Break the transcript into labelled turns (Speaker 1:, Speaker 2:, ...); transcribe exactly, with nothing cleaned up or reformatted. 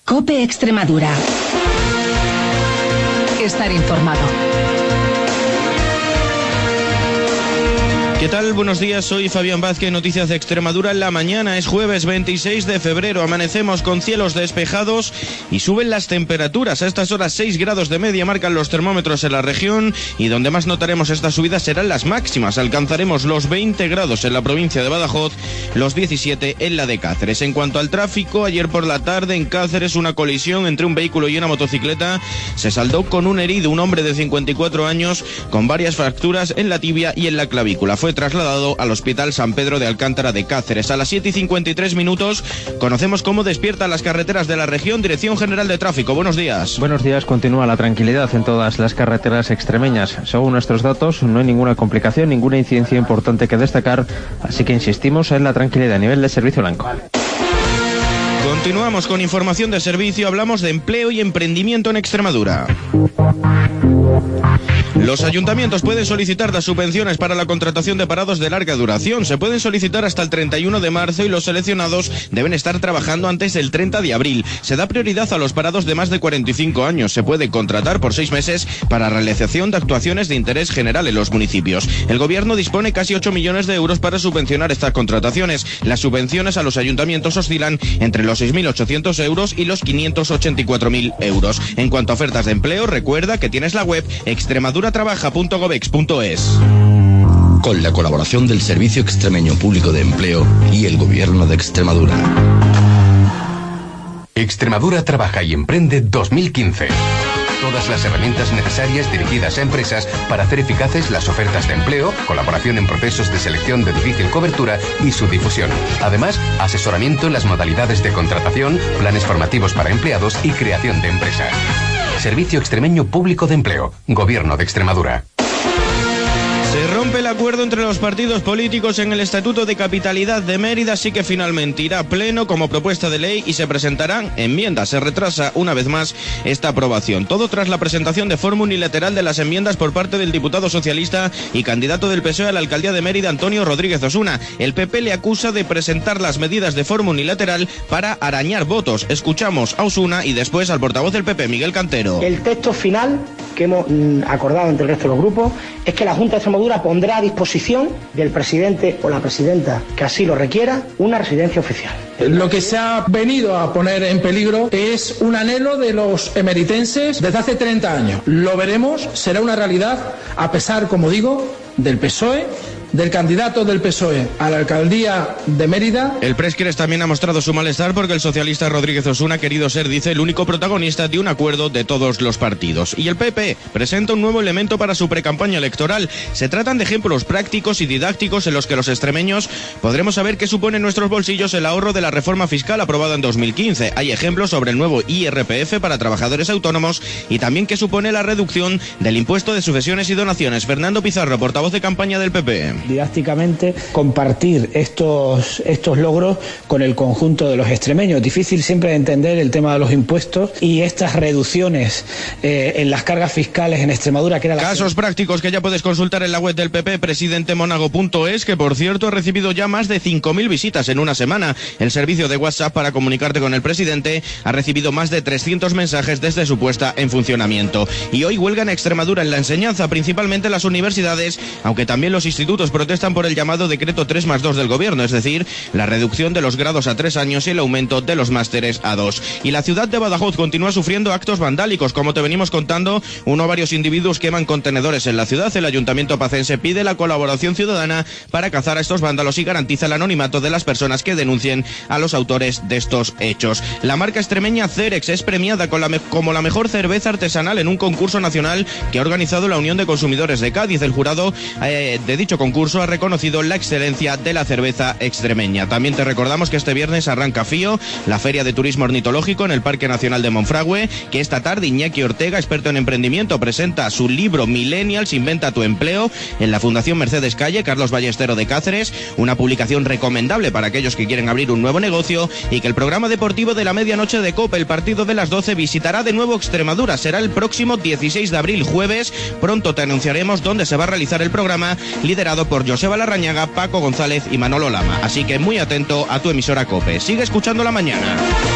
Speaker 1: COPE Extremadura. Estar informado.
Speaker 2: ¿Qué tal? Buenos días, soy Fabián Vázquez, Noticias de Extremadura en la mañana. Es jueves veintiséis de febrero, amanecemos con cielos despejados y suben las temperaturas. A estas horas seis grados de media marcan los termómetros en la región y donde más notaremos esta subida serán las máximas. Alcanzaremos los veinte grados en la provincia de Badajoz, los diecisiete en la de Cáceres. En cuanto al tráfico, ayer por la tarde en Cáceres una colisión entre un vehículo y una motocicleta se saldó con un herido, un hombre de cincuenta y cuatro años con varias fracturas en la tibia y en la clavícula. Fue trasladado al Hospital San Pedro de Alcántara de Cáceres. A las siete y cincuenta y tres minutos conocemos cómo despiertan las carreteras de la región. Dirección General de Tráfico, buenos días.
Speaker 3: Buenos días, continúa la tranquilidad en todas las carreteras extremeñas. Según nuestros datos, no hay ninguna complicación, ninguna incidencia importante que destacar, así que insistimos en la tranquilidad a nivel de servicio blanco.
Speaker 2: Continuamos con información de servicio, hablamos de empleo y emprendimiento en Extremadura. Los ayuntamientos pueden solicitar las subvenciones para la contratación de parados de larga duración. Se pueden solicitar hasta el treinta y uno de marzo y los seleccionados deben estar trabajando antes del treinta de abril. Se da prioridad a los parados de más de cuarenta y cinco años. Se puede contratar por seis meses para realización de actuaciones de interés general en los municipios. El gobierno dispone casi ocho millones de euros para subvencionar estas contrataciones. Las subvenciones a los ayuntamientos oscilan entre los seis mil ochocientos euros y los quinientos ochenta y cuatro mil euros. En cuanto a ofertas de empleo, recuerda que tienes la web extremadura trabaja punto gobex punto es.
Speaker 4: Con la colaboración del Servicio Extremeño Público de Empleo y el Gobierno de Extremadura.
Speaker 5: Extremadura Trabaja y Emprende dos mil quince. Todas las herramientas necesarias dirigidas a empresas para hacer eficaces las ofertas de empleo, colaboración en procesos de selección de difícil cobertura y su difusión. Además, asesoramiento en las modalidades de contratación, planes formativos para empleados y creación de empresas. Servicio Extremeño Público de Empleo, Gobierno de Extremadura.
Speaker 2: Se rompe el acuerdo entre los partidos políticos en el Estatuto de Capitalidad de Mérida, así que finalmente irá a pleno como propuesta de ley y se presentarán enmiendas. Se retrasa una vez más esta aprobación. Todo tras la presentación de forma unilateral de las enmiendas por parte del diputado socialista y candidato del P S O E a la alcaldía de Mérida, Antonio Rodríguez Osuna. El P P le acusa de presentar las medidas de forma unilateral para arañar votos. Escuchamos a Osuna y después al portavoz del P P, Miguel Cantero.
Speaker 6: El texto final que hemos acordado entre el resto de los grupos es que la Junta de Extremadura pondrá a disposición del presidente o la presidenta que así lo requiera una residencia oficial.
Speaker 7: Lo que se ha venido a poner en peligro es un anhelo de los emeritenses desde hace treinta años. Lo veremos, será una realidad a pesar, como digo, del P S O E, del candidato del P S O E a la alcaldía de Mérida.
Speaker 2: El Presquires también ha mostrado su malestar porque el socialista Rodríguez Osuna ha querido ser, dice, el único protagonista de un acuerdo de todos los partidos. Y el P P presenta un nuevo elemento para su precampaña electoral. Se tratan de ejemplos prácticos y didácticos en los que los extremeños podremos saber qué supone en nuestros bolsillos el ahorro de la reforma fiscal aprobada en dos mil quince. Hay ejemplos sobre el nuevo I R P F para trabajadores autónomos y también qué supone la reducción del impuesto de sucesiones y donaciones. Fernando Pizarro, portavoz de campaña del P P.
Speaker 6: Didácticamente compartir estos, estos logros con el conjunto de los extremeños. Difícil siempre de entender el tema de los impuestos y estas reducciones eh, en las cargas fiscales en Extremadura. Que era la
Speaker 2: Casos que... prácticos que ya puedes consultar en la web del P P, presidente monago punto es, que por cierto ha recibido ya más de cinco mil visitas en una semana. El servicio de WhatsApp para comunicarte con el presidente ha recibido más de trescientos mensajes desde su puesta en funcionamiento. Y hoy huelga en Extremadura en la enseñanza, principalmente en las universidades, aunque también los institutos protestan por el llamado decreto tres más dos del gobierno, es decir, la reducción de los grados a tres años y el aumento de los másteres a dos. Y la ciudad de Badajoz continúa sufriendo actos vandálicos. Como te venimos contando, uno o varios individuos queman contenedores en la ciudad. El ayuntamiento pacense pide la colaboración ciudadana para cazar a estos vándalos y garantiza el anonimato de las personas que denuncien a los autores de estos hechos. La marca extremeña Cerex es premiada con la me- como la mejor cerveza artesanal en un concurso nacional que ha organizado la Unión de Consumidores de Cádiz. El jurado eh, de dicho concurso ha reconocido la excelencia de la cerveza extremeña. También te recordamos que este viernes arranca FIO, la Feria de Turismo Ornitológico en el Parque Nacional de Monfragüe, que esta tarde Iñaki Ortega, experto en emprendimiento, presenta su libro Millennials, inventa tu empleo en la Fundación Mercedes Calle Carlos Ballestero de Cáceres, una publicación recomendable para aquellos que quieren abrir un nuevo negocio, y que el programa deportivo de la medianoche de COPE, el partido de las doce, visitará de nuevo Extremadura. Será el próximo dieciséis de abril, jueves. Pronto te anunciaremos dónde se va a realizar el programa, liderado por Joseba Larrañaga, Paco González y Manolo Lama. Así que muy atento a tu emisora COPE. Sigue escuchando La Mañana.